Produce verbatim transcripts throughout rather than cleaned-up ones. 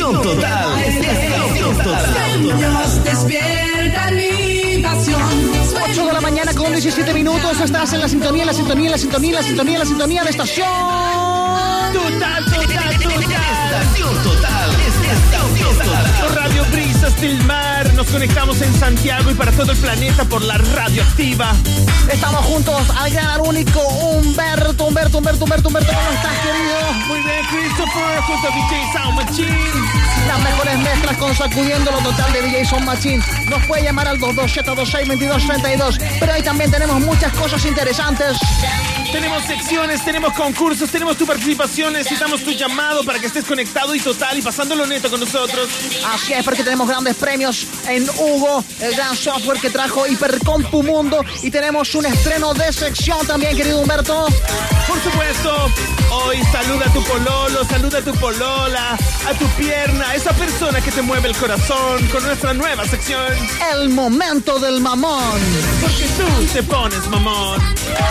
Estación Total. Estación Total. Sueños despierta mi pasión. ocho de la mañana con diecisiete minutos. Estás en la sintonía, en la sintonía, en la sintonía, en la sintonía, en la sintonía de Estación Total, total, total. Estación Total. Estación Total. Por Radio Brisas del Mar. Nos conectamos en Santiago y para todo el planeta por la radioactiva. Estamos juntos al gran único Humberto, Humberto, Humberto, Humberto, Humberto. ¿Cómo estás, querido? Muy bien, Christopher, junto a D J Sound Machine. Las mejores mezclas con Sacudiendo lo Total de D J Sound Machine. Nos puede llamar al dos dos siete dos seis dos dos tres dos. Pero ahí también tenemos muchas cosas interesantes. Tenemos secciones, tenemos concursos, tenemos tu participación, necesitamos tu llamado para que estés conectado y total y pasándolo neto con nosotros. Así es, porque tenemos grandes premios en Hugo, el gran software que trajo Hipercompu Mundo. Y tenemos un estreno de sección también, querido Humberto. Por supuesto, hoy saluda a tu pololo, saluda a tu polola, a tu pierna, a esa persona que te mueve el corazón con nuestra nueva sección. El momento del mamón. Porque tú te pones mamón.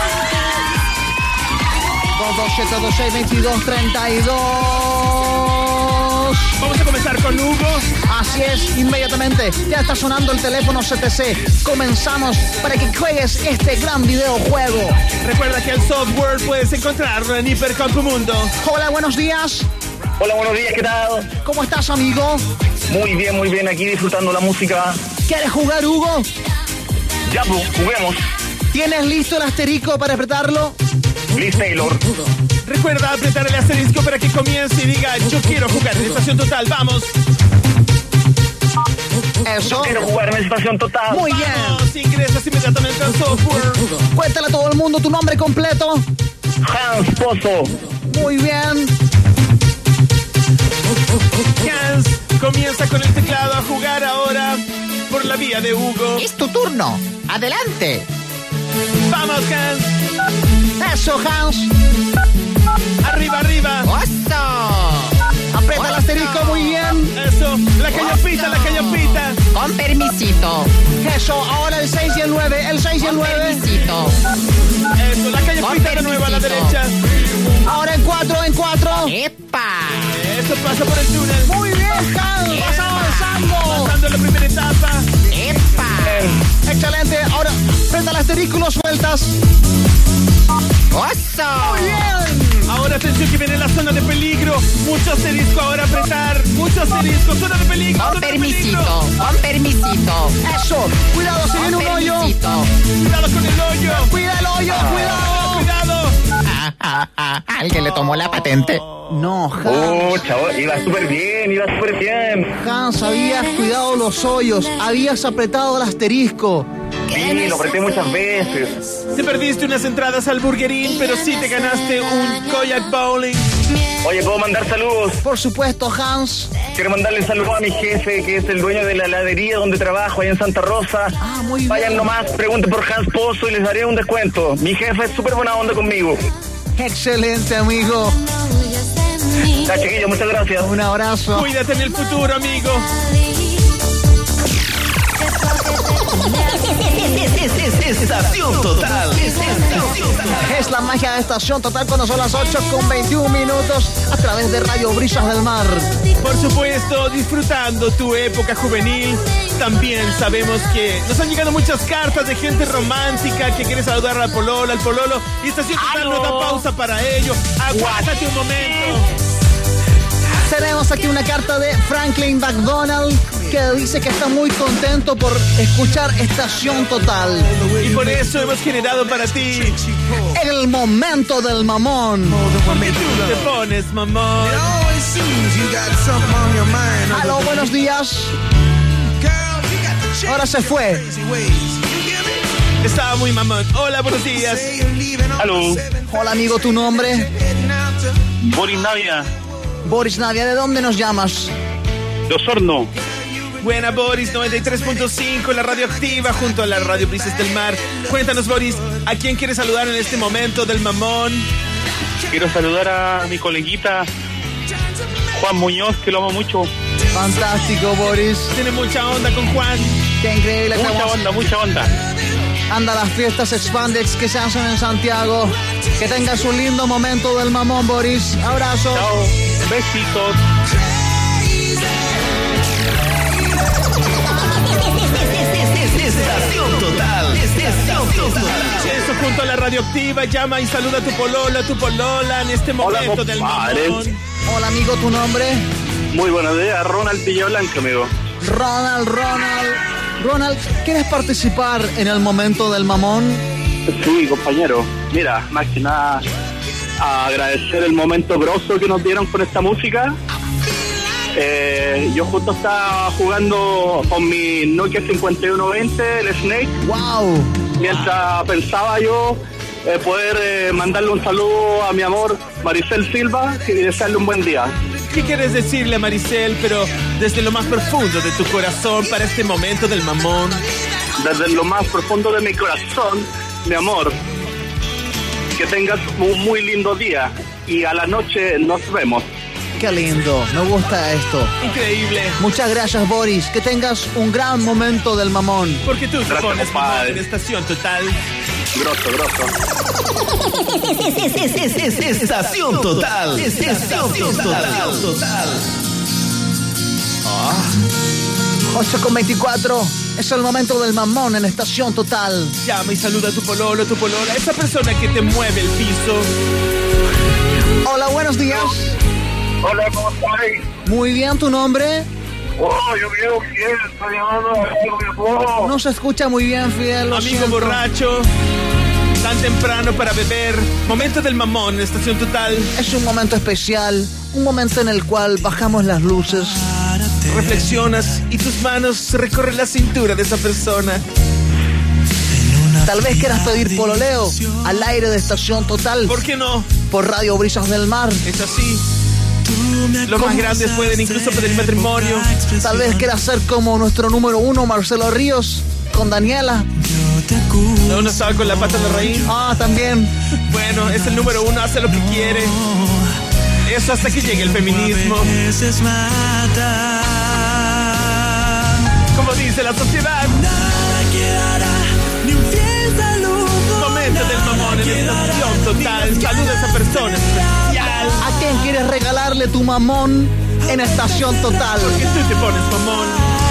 dos dos siete dos seis dos dos tres dos. Vamos a comenzar con Hugo. Así es, inmediatamente. Ya está sonando el teléfono C T C. Comenzamos para que juegues este gran videojuego. Recuerda que el software puedes encontrarlo en Hipercompu Mundo. Hola, buenos días. Hola, buenos días, ¿qué tal? ¿Cómo estás, amigo? Muy bien, muy bien, aquí disfrutando la música. ¿Quieres jugar, Hugo? Ya, pues, juguemos. ¿Tienes listo el asterisco para apretarlo? Liz Taylor. Recuerda apretar el asterisco para que comience y diga yo quiero jugar en Estación Total, vamos. Eso. Quiero jugar en Estación Total. Muy bien. Vamos, ingresas inmediatamente al software. Cuéntale a todo el mundo tu nombre completo. Hans Pozo. Muy bien. Hans comienza con el teclado a jugar ahora por la vía de Hugo. Es tu turno. Adelante. Vamos, Hans. Eso, Hans. Arriba, arriba. ¡Oso! Aprieta el asterisco, muy bien. Eso, la callopita, la callopita. Con permisito. Eso, ahora el seis y el nueve. El seis y el Con nueve. permisito. Eso, la callopita de nuevo a la derecha. Ahora en cuatro, en cuatro. ¡Epa! Eso pasa por el túnel. Muy bien, Hans. Vas avanzando. Pasando la primera etapa. ¡Epa! Excelente. Ahora, frente al asterisco y lo sueltas. ¡Oso! Muy bien. Ahora atención que viene la zona de peligro. Mucho asterisco ahora apretar. Mucho asterisco. Zona de peligro. Con Zona de permisito. peligro. Con permisito. Eso. Cuidado, se viene Con un hoyo. permisito. Cuidado con el hoyo. Cuida el hoyo, cuidado. Cuidado. Ah, ah, ah. Alguien le tomó la patente. No, Hans. Oh, chavo, iba súper bien, iba súper bien. Hans, habías cuidado los hoyos. Habías apretado el asterisco. Sí, lo apreté muchas veces. Te perdiste unas entradas al Burgerín, pero sí te ganaste un Koyak Bowling. Oye, ¿puedo mandar saludos? Por supuesto, Hans. Quiero mandarle saludos a mi jefe, que es el dueño de la heladería donde trabajo, allá en Santa Rosa. Ah, muy bien. Vayan nomás, pregunten por Hans Pozo y les daré un descuento. Mi jefe es súper buena onda conmigo. Excelente, amigo. Ya, chiquillos, muchas gracias. Un abrazo. Cuídate en el futuro, amigo. Estación Total. Estación Total. Es la magia de Estación Total cuando son las ocho con veintiún minutos a través de Radio Brisas del Mar. Por supuesto, disfrutando tu época juvenil. También sabemos que nos han llegado muchas cartas de gente romántica que quiere saludar al pololo, al pololo. Y Estación Total no da pausa para ello. Aguántate un momento. Tenemos aquí una carta de Franklin McDonald que dice que está muy contento por escuchar Estación Total. Y por eso hemos generado para ti El momento del mamón. Porque tú te pones mamón. Aló, buenos días. Ahora se fue. Estaba muy mamón. Hola, buenos días. Aló, Hola, amigo, ¿tu nombre? Boris Navia, Boris Navia, ¿de dónde nos llamas? de Osorno. Buena, Boris, noventa y tres punto cinco, la radio activa junto a la radio Brisas del Mar. Cuéntanos, Boris, ¿a quién quieres saludar en este momento del mamón? Quiero saludar a mi coleguita Juan Muñoz, que lo amo mucho. Fantástico, Boris. Tiene mucha onda con Juan. Qué increíble. que Mucha vamos- onda, mucha onda. Anda a las fiestas Expandex que se hacen en Santiago. Que tengas un lindo momento del mamón, Boris. Abrazo. Chao, besitos. Estación Total. Estación Total. Eso junto a la radioactiva, llama y saluda a tu polola, a tu polola en este momento Hola, del compadre. mamón. Hola, amigo, ¿tu nombre? Muy buenos días, Ronald Villablanca, amigo. Ronald, Ronald. Ronald, ¿quieres participar en el momento del mamón? Sí, compañero. Mira, más que nada, a agradecer el momento grosso que nos dieron con esta música. Eh, yo justo estaba jugando con mi Nokia cincuenta y uno veinte, el Snake, ¡Wow! mientras pensaba yo eh, poder eh, mandarle un saludo a mi amor Maricel Silva y desearle un buen día. ¿Qué quieres decirle a Maricel, pero desde lo más profundo de tu corazón para este momento del mamón? Desde lo más profundo de mi corazón, mi amor, que tengas un muy lindo día y a la noche nos vemos. ¡Qué lindo! Me gusta esto. Increíble, Muchas gracias, Boris. Que tengas un gran momento del mamón. porque tú te Gracias, pones mamón compadre. en Estación Total. Grosso, grosso. Estación Total. Estación Total. Total. ocho con veinticuatro. Es el momento del mamón en Estación Total. Llama y saluda a tu pololo, a tu polola, esa persona que te mueve el piso. Hola, buenos días. Hola, ¿cómo estás? Muy bien, ¿tu nombre? Oh, yo veo bien, estoy llamando a mi amor. No se escucha muy bien, Fidel. lo Amigo siento. borracho, tan temprano para beber. Momento del mamón en Estación Total. Es un momento especial, un momento en el cual bajamos las luces. Reflexionas y tus manos recorren la cintura de esa persona. Tal vez quieras pedir pololeo al aire de Estación Total ¿Por qué no? por Radio Brisas del Mar. Es así. Los más grandes pueden incluso pedir matrimonio. Tal vez quieras ser como nuestro número uno, Marcelo Ríos, con Daniela. No, uno estaba con la pata en la raíz. Ah, también. Bueno, es el número uno, hace lo que quiere. Eso hasta que llegue el feminismo. Como dice la sociedad. Momento del mamón en Estación Total. Saluda a esa persona especial. ¿A quién quieres regalarle tu mamón en Estación Total? Que tú te pones mamón.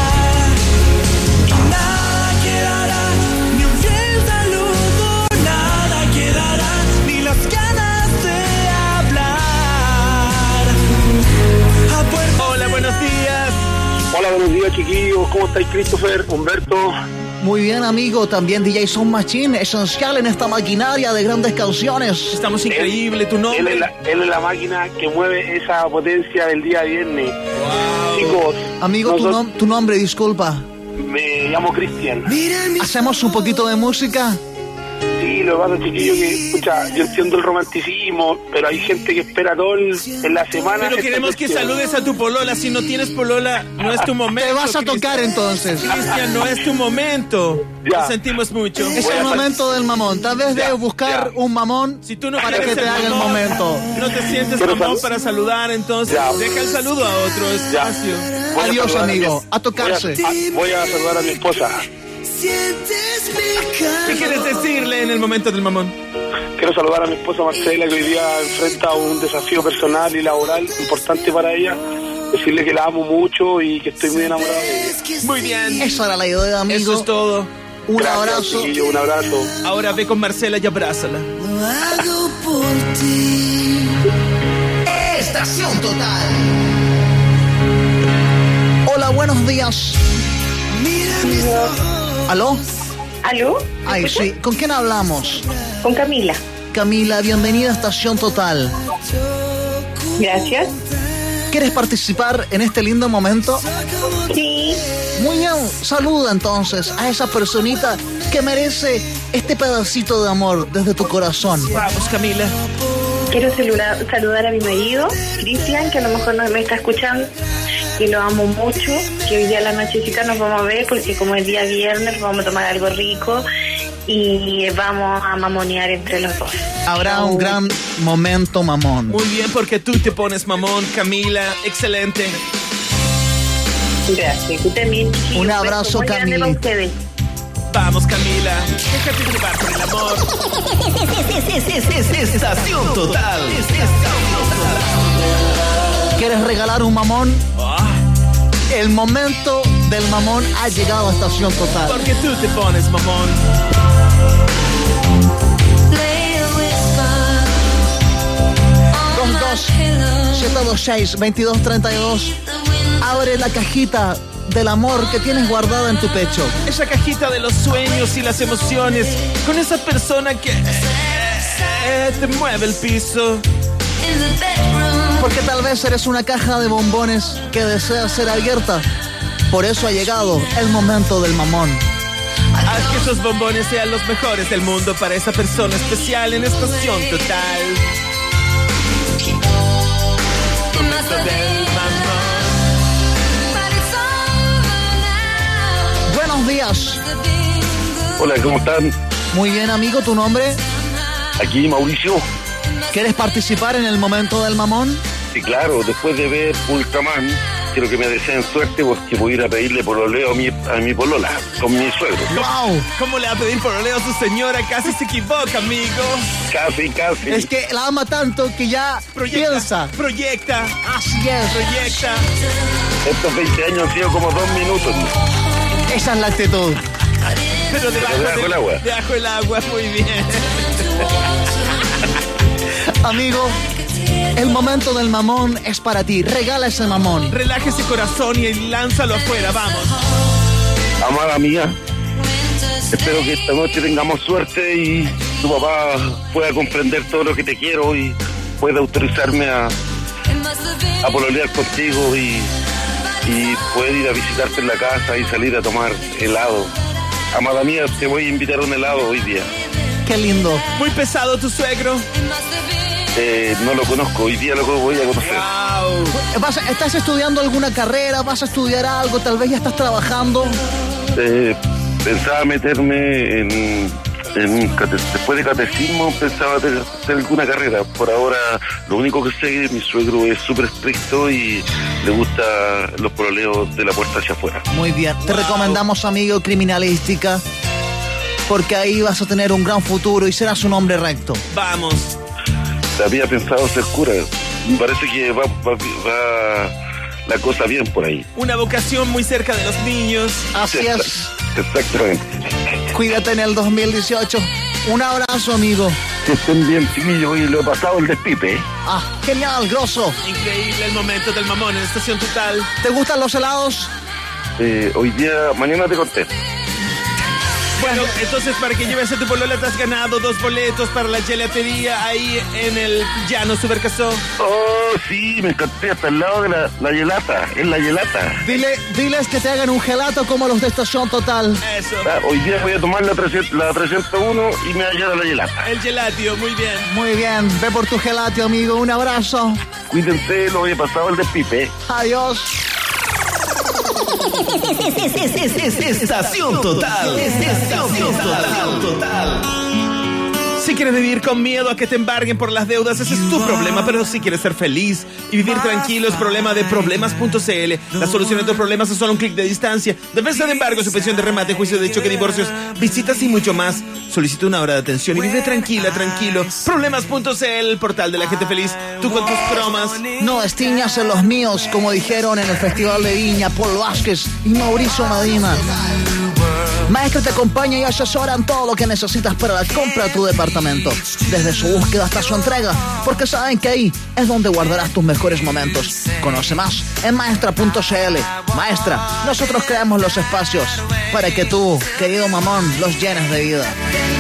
Hola, buenos días. Hola, buenos días, chiquillos. ¿Cómo estáis, Christopher, Humberto? Muy bien, amigo. También D J Sound Machine, esencial en esta maquinaria de grandes canciones. Estamos increíble, tu Él nombre. es, la, él es la máquina que mueve esa potencia del día viernes. Chicos, Amigo, tu, nosotros- nom- tu nombre, disculpa. me llamo Cristian. ¿Hacemos un poquito de música? Sí, lo que pasa, chiquillo, que, escucha, yo entiendo el romanticismo, pero hay gente que espera todo el- en la semana. Pero esta queremos que cuestión. saludes a tu polola. Si no tienes polola, no es tu momento. Te vas a Cristian. tocar entonces. Cristian, no es tu momento. Ya. Lo sentimos mucho. Es Voy el a sal- momento del mamón. Tal vez Ya, debes buscar ya. un mamón Si tú no para quieres que te ser haga el mamón, momento. No te sientes Pero mamón sal- para saludar, entonces Ya. deja el saludo a otro Ya. espacio. Voy a Adiós, saludar mi- amigo. A tocarse. Voy a, a- voy a saludar a mi esposa. ¿Qué quieres decirle en el momento del mamón? Quiero saludar a mi esposa Marcela, que hoy día enfrenta un desafío personal y laboral importante para ella. Decirle que la amo mucho y que estoy muy enamorado de ella. Muy bien. Esa era la idea, amigo. Eso es todo. Un Gracias, abrazo. chiquillo, un abrazo. Ahora ve con Marcela y abrázala. Estación Total. Hola, buenos días. ¿Aló? ¿Aló? Ay, sí. ¿Con quién hablamos? Con Camila. Camila, bienvenida a Estación Total. Gracias. ¿Quieres participar en este lindo momento? Sí. Muy bien, saluda entonces a esa personita que merece este pedacito de amor desde tu corazón. Vamos, Camila. Quiero saludar, saludar a mi marido, Cristian, que a lo mejor no me está escuchando, y lo amo mucho, que hoy día a la nochecita nos vamos a ver, porque como es día viernes vamos a tomar algo rico y vamos a mamonear entre los dos. Habrá un gran momento mamón. Muy bien, porque tú te pones mamón, Camila. Excelente. Gracias. Tú también, chiquillos. Un abrazo, Beso muy grande Camila. para ustedes. Vamos, Camila. Déjate llevar por el amor. Estación Total. Estación Total. ¿Quieres regalar un mamón? Ah, El momento del mamón ha llegado a Estación Total. Porque tú te pones mamón. dos dos siete dos seis veintidós treinta y dos. Abre la cajita del amor que tienes guardada en tu pecho. Esa cajita de los sueños y las emociones con esa persona que eh, te mueve el piso. Porque tal vez eres una caja de bombones que desea ser abierta. Por eso ha llegado el momento del mamón. Haz que esos bombones sean los mejores del mundo para esa persona especial en Estación Total. Momento del mamón. Buenos días. Hola, ¿cómo están? Muy bien, amigo, ¿tu nombre? Aquí Mauricio. ¿Quieres participar en el momento del mamón? Sí, claro, después de ver Ultraman, quiero que me deseen suerte porque voy a ir a pedirle pololeo a mi, a mi polola, con mi suegro. ¡Wow! ¿Cómo le va a pedir pololeo a su señora? Casi se equivoca, amigo. Casi, casi. Es que la ama tanto que ya Proyecta, piensa. proyecta, Así es. proyecta. Estos veinte años han sido como dos minutos. Esa es la actitud. Pero debajo, Pero debajo del el agua. Debajo el agua, muy bien. Amigo, el momento del mamón es para ti. Regala ese mamón. Relaje ese corazón y lánzalo afuera, vamos. Amada mía, espero que esta noche tengamos suerte y tu papá pueda comprender todo lo que te quiero y pueda autorizarme a, a pololear contigo y, y poder ir a visitarte en la casa y salir a tomar helado. Amada mía, te voy a invitar a un helado hoy día. Qué lindo. Muy pesado tu suegro. Eh, no lo conozco, hoy día lo voy a conocer. Wow. ¿Vas a- ¿Estás estudiando alguna carrera? ¿Vas a estudiar algo? Tal vez ya estás trabajando. Eh, pensaba meterme en, en cate- después de catecismo, pensaba hacer hacer alguna carrera. Por ahora, lo único que sé es que mi suegro es súper estricto y le gusta los pololeos de la puerta hacia afuera. Muy bien. Te Wow. recomendamos, amigo, criminalística. Porque ahí vas a tener un gran futuro y serás un hombre recto. Vamos. Había pensado ser cura. Me parece que va, va, va la cosa bien por ahí. Una vocación muy cerca de los niños. Así es. Exactamente. Cuídate en el dos mil dieciocho. Un abrazo, amigo. Que estén bien, chiquillos, y lo he pasado el despipe, ¿eh? Ah, genial, grosso. Increíble el momento del mamón en Estación Total. ¿Te gustan los helados? Eh, hoy día, mañana te contesto. Bueno, entonces para que lleves a tu polola te has ganado dos boletos para la gelatería ahí en el Llano Supercasó. Oh, sí, me encanté hasta el lado de la, la gelata, es la gelata. Dile, diles que te hagan un gelato como los de Estación Total. Eso. Ah, hoy día voy a tomar la, trescientos, la trescientos uno y me va a llevar a la gelata. El gelatio, muy bien. Muy bien, ve por tu gelatio, amigo. Un abrazo. Cuídense, lo he pasado el despipe, ¿eh? Adiós. Estación Total. Estación Total. Total. Si quieres vivir con miedo a que te embarguen por las deudas, ese es tu problema. Pero si quieres ser feliz y vivir tranquilo, es problema de problemas punto c l. La solución a tus problemas es solo un clic de distancia. Defensa de embargo, suspensión de remate, juicio de choque, divorcios, visitas y mucho más. Solicita una hora de atención y vive tranquila, tranquilo. problemas punto c l, el portal de la gente feliz. Tú con tus cromas. No destiñas en los míos, como dijeron en el Festival de Viña Paul Vázquez y Mauricio Medina. Maestro te acompaña y asesora en todo lo que necesitas para la compra de tu departamento, desde su búsqueda hasta su entrega, porque saben que ahí es donde guardarás tus mejores momentos. Conoce más en maestra punto c l. Maestra, nosotros creamos los espacios para que tú, querido mamón, los llenes de vida.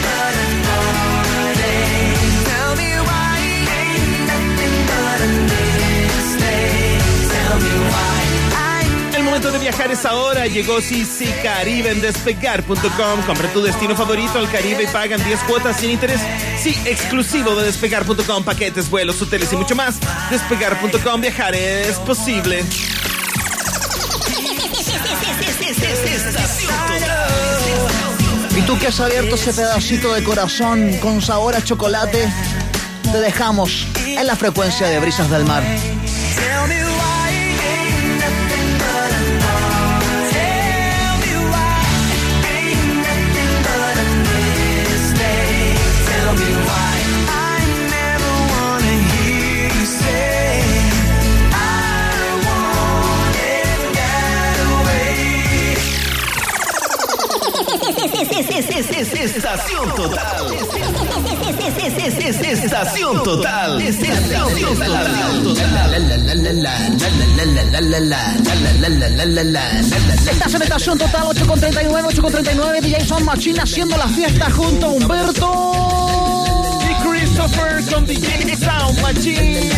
El momento de viajar es ahora. Llegó sí, sí, Caribe en despegar punto com. Compra tu destino favorito al Caribe y pagan diez cuotas sin interés. Sí, exclusivo de despegar punto com. Paquetes, vuelos, hoteles y mucho más. despegar punto com. Viajar es posible. Estación Total. Y tú que has abierto ese pedacito de corazón con sabor a chocolate, te dejamos en la frecuencia de Brisas del Mar. Estación Total. Estación Total. Estación Estás en Estación Total, ocho con treinta y nueve, ocho con treinta y nueve, D J Sound Machine haciendo la fiesta junto a Humberto y Christopher con D J Sound Machine.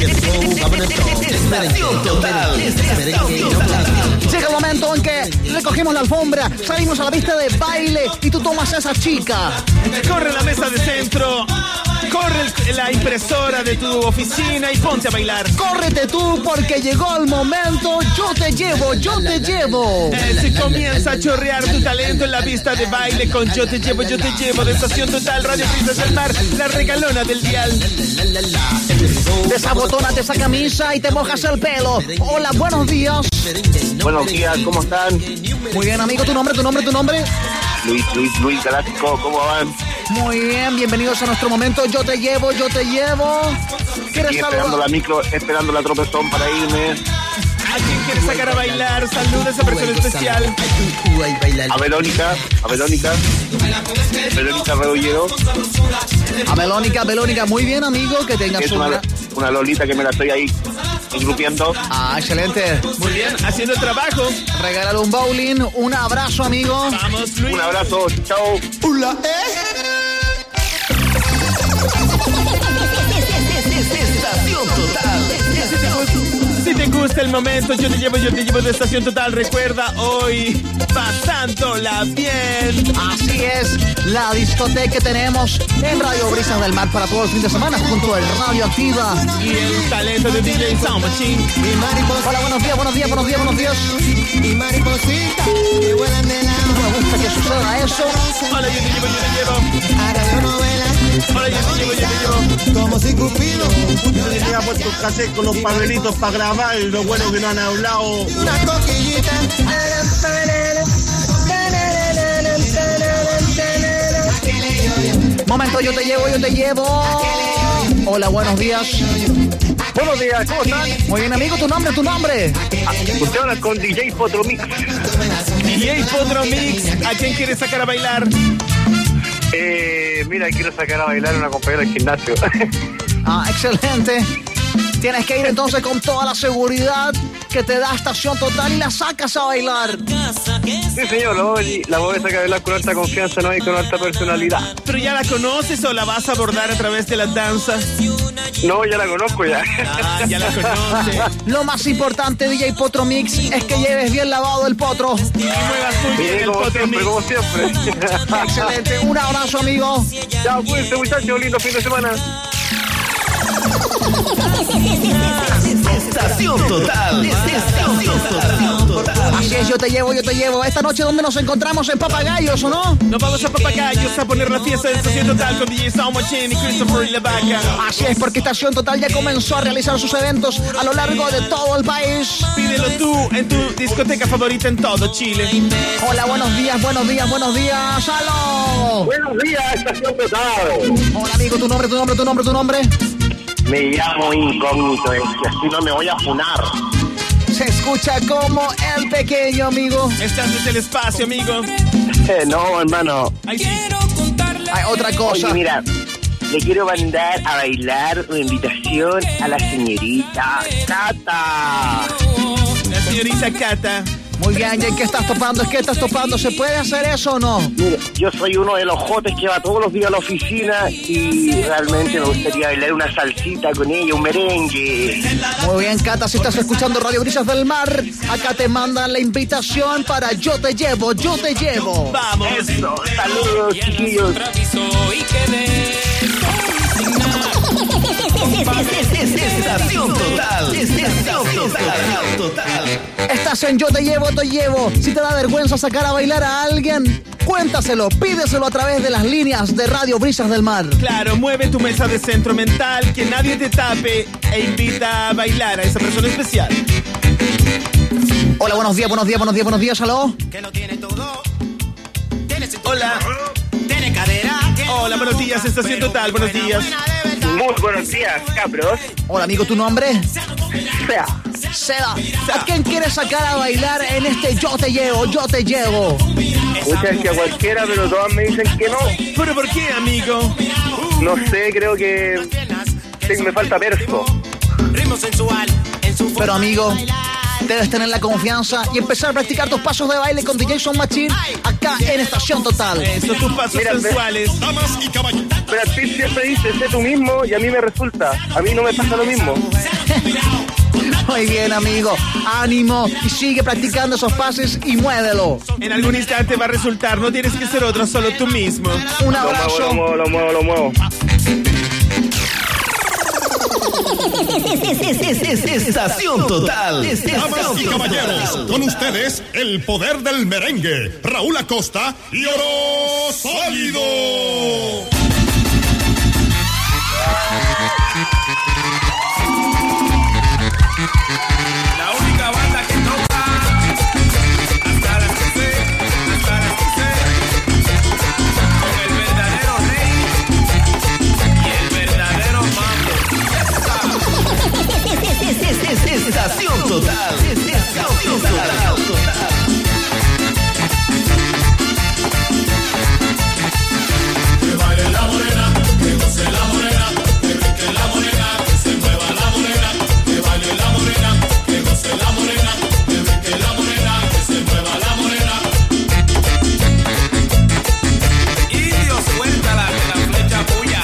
Estación Total. Llega el momento en que recogemos la alfombra, salimos a la pista de baile y tú tomas a esa chica. Corre la mesa de centro, corre el- la impresora de tu oficina y ponte a bailar. Córrete tú porque llegó el momento, yo te llevo, yo te llevo. Eh, si comienza a chorrear tu talento en la pista de baile con Yo te llevo, yo te llevo de Estación Total, Radio Brisas del Mar, la regalona del dial. Desabotórate esa camisa y te mojas el pelo. Hola, buenos días. Buenos días, ¿cómo están? Muy bien, amigo, tu nombre, tu nombre, tu nombre. Luis, Luis, Luis Galáctico, ¿cómo van? Muy bien, bienvenidos a nuestro momento. Yo te llevo, yo te llevo. ¿Quieres Aquí esperando saludar? la micro, esperando la tropezón para irme. ¿A quién quieres sacar a bailar? Saluda a esa persona especial. A Verónica, a Verónica. Verónica Redollero, A Belónica, Belónica, muy bien, amigo, que tengas es una, una... una Lolita que me la estoy ahí engrupiendo. Ah, excelente. Muy bien, haciendo el trabajo. Regálale un bowling, un abrazo, amigo. Vamos, Luis. Un abrazo, chao. Estación Total. Si te gusta el momento, yo te llevo, yo te llevo de Estación Total. Recuerda, hoy pasándola bien. Así es, la discoteca que tenemos en Radio Brisas del Mar para todo el fin de semana junto al Radio Activa. Y el talento de D J Sound Machine. Hola, buenos días, buenos días, buenos días, buenos días. No me gusta que suceda eso. Hola, yo te llevo, yo te llevo. Hola, yo te llevo, yo te llevo. Como si Cupido hubiera puesto cassette con los papelitos para grabar y lo bueno que no han hablado. Una coquillita. Momento, yo te llevo, yo te llevo. Hola, buenos días. Buenos días, ¿cómo están? Muy bien, amigo, tu nombre, tu nombre. Usted habla con D J Potromix. D J Podro Mix, ¿a quién quieres sacar a bailar? Eh, mira, quiero sacar a bailar a una compañera del gimnasio. Ah, excelente. Tienes que ir entonces con toda la seguridad que te da Estación Total y la sacas a bailar. Sí, señor, la voy, la voy a sacar a bailar con alta confianza, ¿no? Y con alta personalidad. ¿Pero ya la conoces o la vas a abordar a través de las danzas? No, ya la conozco ya. Ah, ya la conoces. Lo más importante, D J Potro Mix, es que lleves bien lavado el potro. Y muevas muy bien Bien, el como Potro siempre, Mix. como siempre. Excelente. Un abrazo, amigo. Chao, cuídense, muchachos, lindo fin de semana. Estación Total. Estación Total. Así es, yo te llevo, yo te llevo. Esta noche, ¿dónde nos encontramos? En Papagayos, ¿o no? Nos vamos a Papagayos a poner la fiesta de Estación Total con D J Sound Machine y Christopher y la vaca. Así es, porque Estación Total ya comenzó a realizar sus eventos a lo largo de todo el país. Pídelo tú en tu discoteca favorita en todo Chile. Hola, buenos días, buenos días, buenos días. ¡Aló! Buenos días, Estación Total. Hola, amigo, tu nombre, tu nombre, tu nombre, tu nombre. Me llamo Incógnito, es que así no me voy a funar. Se escucha como el pequeño, amigo. Estás desde el espacio, amigo. Eh, no, hermano. Ahí sí. Hay otra cosa. Oye, mira, le quiero mandar a bailar una invitación a la señorita Cata. La señorita Cata. Muy bien, ¿y en qué estás topando? ¿Es que estás topando? ¿Se puede hacer eso o no? Mira, yo soy uno de los jotes que va todos los días a la oficina y realmente me gustaría bailar una salsita con ella, un merengue. Muy bien, Cata, si estás escuchando Radio Brisas del Mar, acá te mandan la invitación para Yo te llevo, yo te llevo. Vamos. Eso, saludos, chiquillos. Estación Total. Estación Total. Estás en Yo te llevo, te llevo. Si te da vergüenza sacar a bailar a alguien, cuéntaselo, pídeselo a través de las líneas de Radio Brisas del Mar. Claro, mueve tu mesa de centro mental, que nadie te tape e invita a bailar a esa persona especial. Hola, buenos días, buenos días, buenos días, buenos días, aló. Hola. Hola, buenos días, Estación Total, buenos días. Muy buenos días, cabros. Hola, amigo, ¿tu nombre? Sea, Seba, ¿a quién quieres sacar a bailar en este Yo Te Llevo, Yo Te Llevo? Muchas que a cualquiera, pero todas me dicen que no. ¿Pero por qué, amigo? No sé, creo que sí, me falta verso. Pero, amigo, debes tener la confianza y empezar a practicar tus pasos de baile con D J Sound Machine acá en Estación Total. Eso, tus pasos Mira, sensuales. Pero a ti siempre dices, sé tú mismo, y a mí me resulta. A mí no me pasa lo mismo. Muy bien, amigo. Ánimo y sigue practicando esos pases y muévelo. En algún instante va a resultar, no tienes que ser otro, solo tú mismo. Un Lo muevo, abrazo. lo muevo, lo muevo, lo muevo. Estación Total. Damas y caballeros, con ustedes, el poder del merengue, Raúl Acosta y Oro Sólido. La única banda que toca hasta las que sé, hasta las que sé, con el verdadero rey y el verdadero mambo. Estación Total. Estación Total. Que baile la morena, que goce la morena, que brinque la morena, que se mueva la morena, que baile la morena, que goce la morena, que brinque la morena, que se mueva la morena. Indio, suéltala que la flecha puya.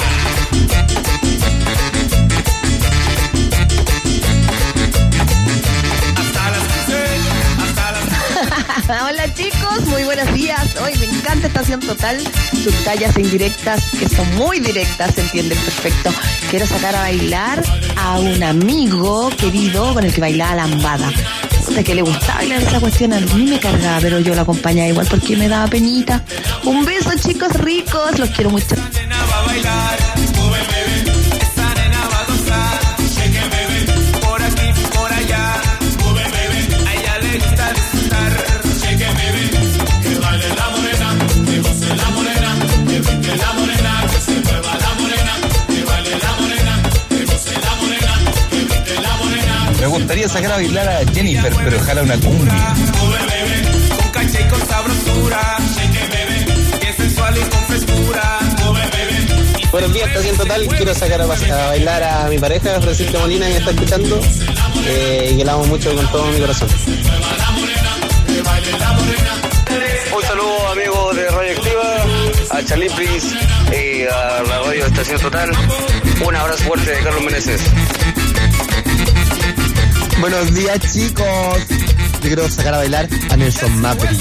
Hasta las que sé, hasta las que Hola chicos, muy buenos días. Hoy me encanta Estación Total. Sus tallas indirectas, que son muy directas, se entienden perfecto. Quiero sacar a bailar a un amigo querido con el que bailaba lambada. De que le gustaba bailar esa cuestión, a mí me cargaba, pero yo lo acompañaba igual porque me daba penita. Un beso chicos ricos, los quiero mucho. nena va a bailar, sube bebé, esa nena va a gozar, shake bebé, por aquí, por allá, sube bebé, a ella le gusta disfrutar, shake bebé, Que baile la morena, que goce la morena, que brinque la morena, que se mueva la morena, que baile la morena, que goce la morena, que brinque la morena. Me gustaría sacar a bailar a Jennifer, pero ojalá una cumbia. sube bebé, con caché y con sabrosura, shake bebé, que sensual y con frescura, sube bebé. Buenos días, Estación Total. Quiero sacar a, a bailar a mi pareja, Francisca Molina, que me está escuchando, eh, y que la amo mucho con todo mi corazón. Un saludo, amigos de Radio Activa, a Chalipris y a la radio Estación Total. Un abrazo fuerte de Carlos Meneses. Buenos días, chicos. Yo quiero sacar a bailar a Nelson Mapri.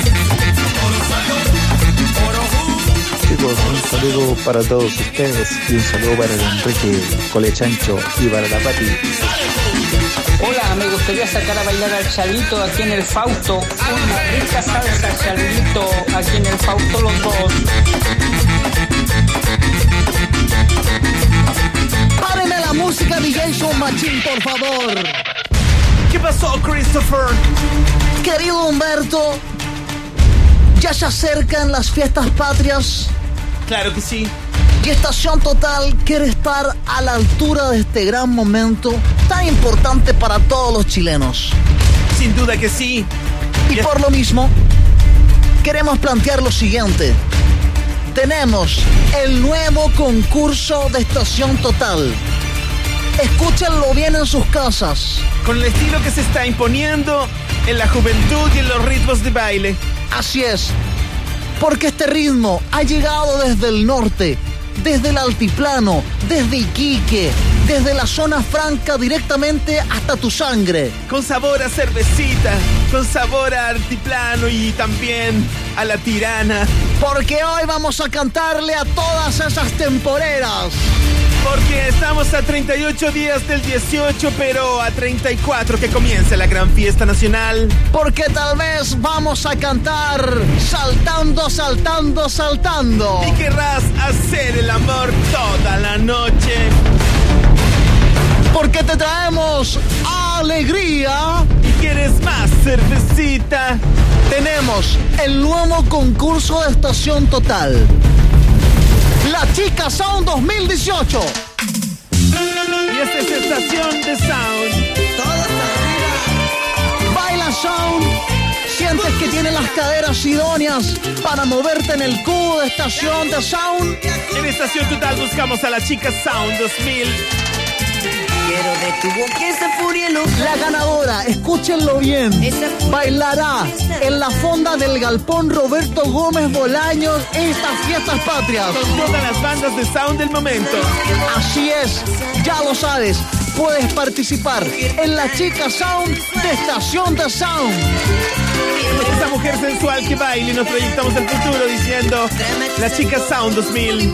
Chicos, un saludo para todos ustedes y un saludo para el Enrique Colechancho y para la Pati. Hola, me gustaría sacar a bailar al Chalito aquí en el Fausto. Una rica salsa, Chalito, aquí en el Fausto los dos. Párenme la música, D J Sound Machine, por favor. ¿Qué pasó, Christopher? Querido Humberto, ya se acercan las fiestas patrias. Claro que sí. Y Estación Total quiere estar a la altura de este gran momento tan importante para todos los chilenos. Sin duda que sí. Y por lo mismo, queremos plantear lo siguiente. Tenemos el nuevo concurso de Estación Total. Escúchenlo bien en sus casas. Con el estilo que se está imponiendo en la juventud y en los ritmos de baile. Así es. Porque este ritmo ha llegado desde el norte, desde el altiplano, desde Iquique, desde la zona franca directamente hasta tu sangre. Con sabor a cervecita, con sabor a altiplano y también a la tirana. Porque hoy vamos a cantarle a todas esas temporeras. Porque estamos a treinta y ocho días del dieciocho, pero a treinta y cuatro que comience la gran fiesta nacional. Porque tal vez vamos a cantar saltando, saltando, saltando. Y querrás hacer el amor toda la noche. Porque te traemos alegría. Y quieres más cervecita. Tenemos el nuevo concurso de Estación Total. La Chica Sound dos mil dieciocho. Y esta es Estación de Sound. Todos que tiene las caderas idóneas para moverte en el cubo de Estación de Sound. En Estación Total buscamos a la chica Sound dos mil. Quiero de tu boca esa furia loca. La ganadora, escúchenlo bien, bailará en la fonda del Galpón Roberto Gómez Bolaños estas fiestas patrias. Con todas las bandas de Sound del momento. Así es, ya lo sabes, puedes participar en la chica Sound de Estación de Sound. Esa mujer sensual que baila y nos proyectamos el futuro diciendo la chica Sound dos mil.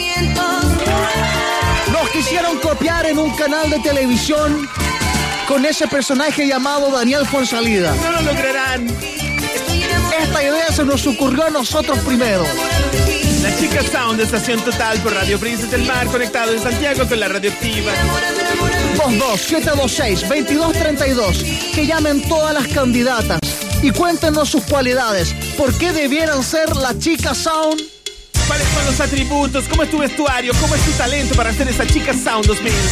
Nos quisieron copiar en un canal de televisión con ese personaje llamado Daniel Fonsalida. No lo lograrán. Esta idea se nos ocurrió a nosotros primero. La chica Sound de Estación Total por Radio Princess del Mar, conectado en Santiago con la radioactiva. dos dos siete dos seis dos dos tres dos. Que llamen todas las candidatas y cuéntenos sus cualidades. ¿Por qué debieran ser la chica Sound? ¿Cuáles son los atributos? ¿Cómo es tu vestuario? ¿Cómo es tu talento para ser esa chica Sound dos mil?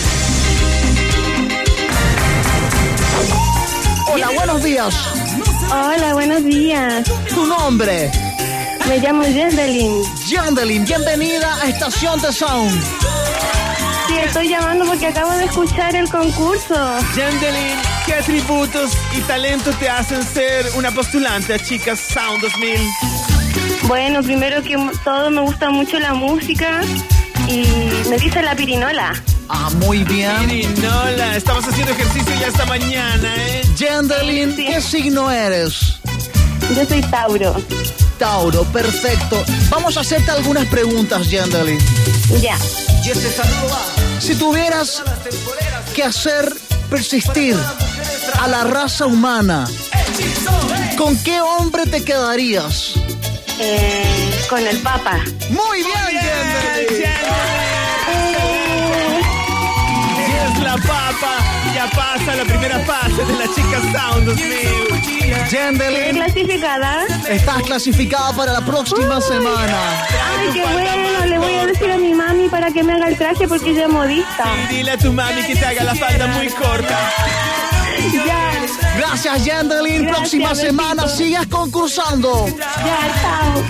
Hola, buenos días. Hola, buenos días. ¿Tu nombre? Me llamo Yendelin. Yendelin, bienvenida a Estación de Sound. Sí, estoy llamando porque acabo de escuchar el concurso. Yendelin, ¿qué atributos y talento te hacen ser una postulante a Chicas Sound dos mil? Bueno, primero que todo me gusta mucho la música y me dice la pirinola. Ah, muy bien. Pirinola, estamos haciendo ejercicio ya esta mañana, ¿eh? Yendelin, Sí. ¿qué signo eres? Yo soy Tauro. Tauro, perfecto. Vamos a hacerte algunas preguntas, Yendelin. Ya. Si tuvieras que hacer persistir a la raza humana, ¿con qué hombre te quedarías? Eh, con el Papa. Muy bien, Yendelin. Si es la papa, ya pasa la primera fase de la chica Sound dos mil. Yendelin, ¿Clasificada? estás clasificada para la próxima Uy. semana. Ay, qué bueno. Le voy a decir a mi mami para que me haga el traje porque ella es modista. Y dile a tu mami que te haga la falda muy corta. Ya. Gracias, Yendelin. Gracias, Próxima besito. semana sigas concursando. Ya, chao.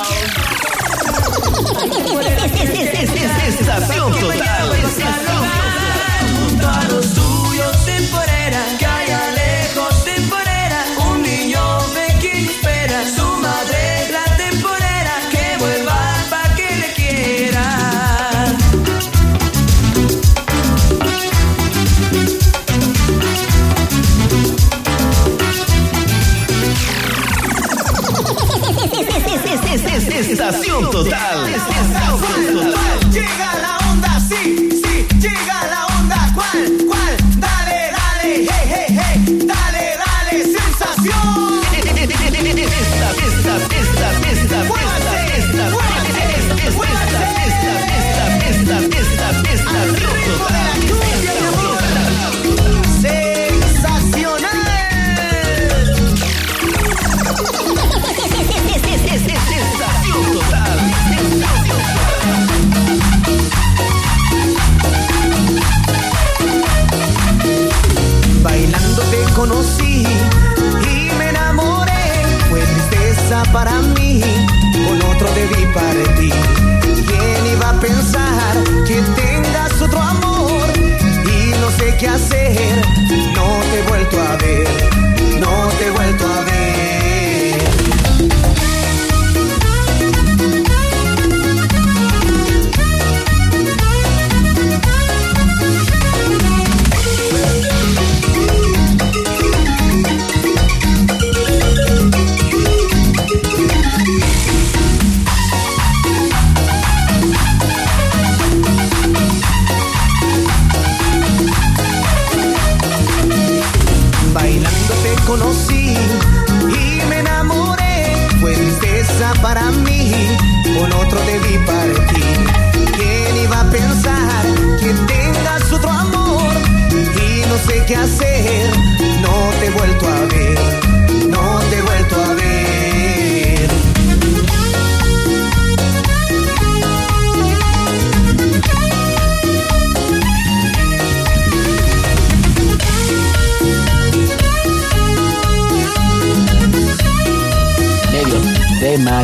Estación Total. Junto a los tuyos, temporera, que allá lejos, temporera, un niño pequeño espera, su madre la temporera, que vuelva pa' que le quiera. Estación Total. Estación Total.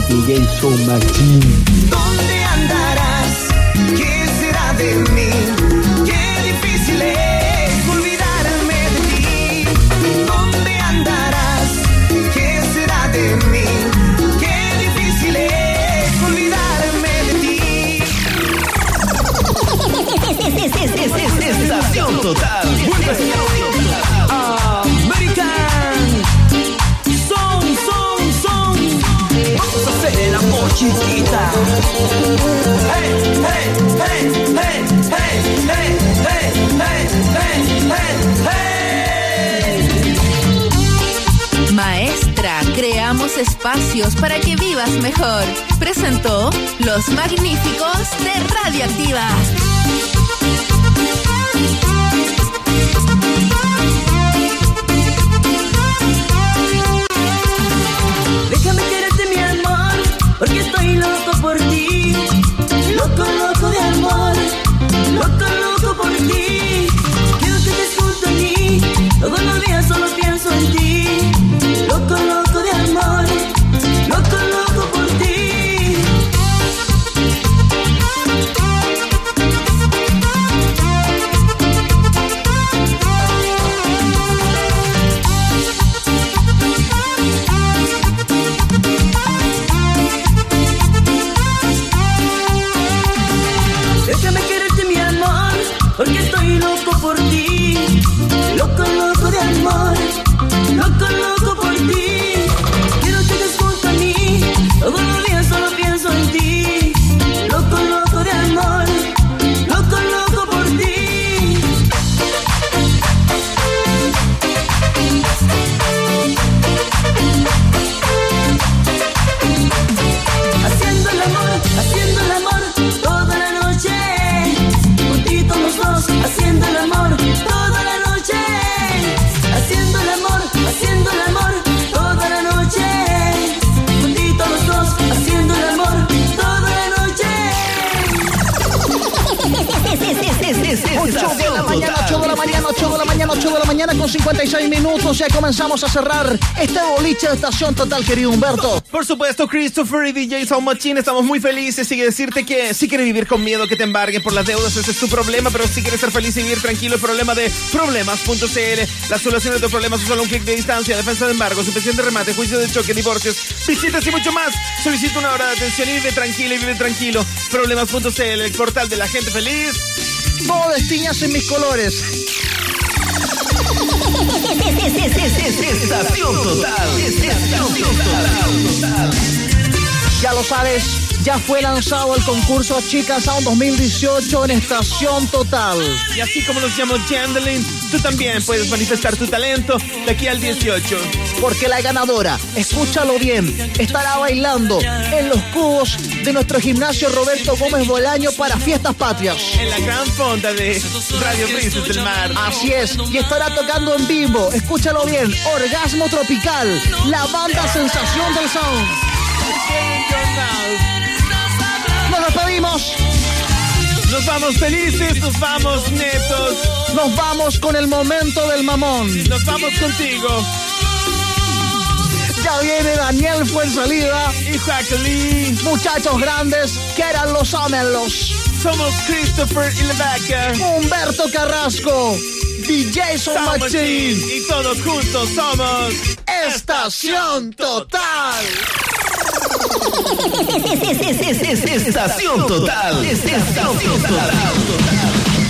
D J Soul Machine. ¿Dónde andarás? ¿Qué será de mí? Qué difícil es olvidarme de ti. ¿Dónde andarás? ¿Qué será de mí? Qué difícil es olvidarme de ti. Estación Total. American Son, son, son. Vamos a hacer el amor, chiquita. Hey, hey, hey, hey, hey, hey, hey, hey, hey, hey, hey. Maestra, creamos espacios para que vivas mejor. Presentó Los Magníficos de Radioactiva. Déjame quererte, mi amor, porque estoy loco por ti. Loco, loco de amor. Loco, loco por ti. Quiero que estés junto a mí. Todos los días solo pienso en ti. Loco, loco de amor. Loco, loco por ti. Déjame quererte, mi amor, porque estoy loco por ti. Loco, loco de amor. Loco, loco por ti. Quiero que estés junto a mí. Todos los días solo pienso en ti. Loco, loco de amor. Loco, loco por ti. Haciendo el amor, haciendo el amor toda la noche. Juntitos los dos, haciendo el amor toda la noche. Haciendo el amor, haciendo el amor toda la noche. Juntitos los dos, haciendo el amor toda la noche. ocho de la mañana, ocho de la mañana, ocho de la mañana, ocho de la mañana con cincuenta y seis minutos. Ya comenzamos a cerrar este boliche de Estación Total, querido Humberto. Por supuesto, Christopher y D J Sound Machine, estamos muy felices. Sigue decirte que si quieres vivir con miedo que te embarguen por las deudas, ese es tu problema. Pero si quieres ser feliz y vivir tranquilo, el problema de problemas punto c l. La solución de tus problemas es solo un clic de distancia. Defensa de embargo, suspensión de remate, juicio de choque, divorcios, visitas y mucho más. Solicita una hora de atención y vive tranquilo y vive tranquilo. problemas punto c l, el portal de la gente feliz. Todo destiñas en mis colores. Estación Total. Estación Total. Ya lo sabes, ya fue lanzado el concurso Chica Sound dos mil dieciocho en Estación Total. Y así como nos llamamos Jandelin, tú también puedes manifestar tu talento de aquí al dieciocho. Porque la ganadora, escúchalo bien, estará bailando en los cubos de nuestro gimnasio Roberto Gómez Bolaño para Fiestas Patrias. En la gran fonda de Radio Brisas del Mar. Así es, y estará tocando en vivo, escúchalo bien, Orgasmo Tropical, la banda Sensación del Sound. Nos despedimos. Nos vamos felices, nos vamos netos. Nos vamos con el momento del mamón. Nos vamos contigo. Ya viene Daniel Fuenzalida y Jacqueline. Muchachos grandes, quéranlos, ámenlos. Somos Christopher y Levaca. Humberto Carrasco. D J Sound Machine. Y todos juntos somos Estación Total. Estación Total. Estación Total.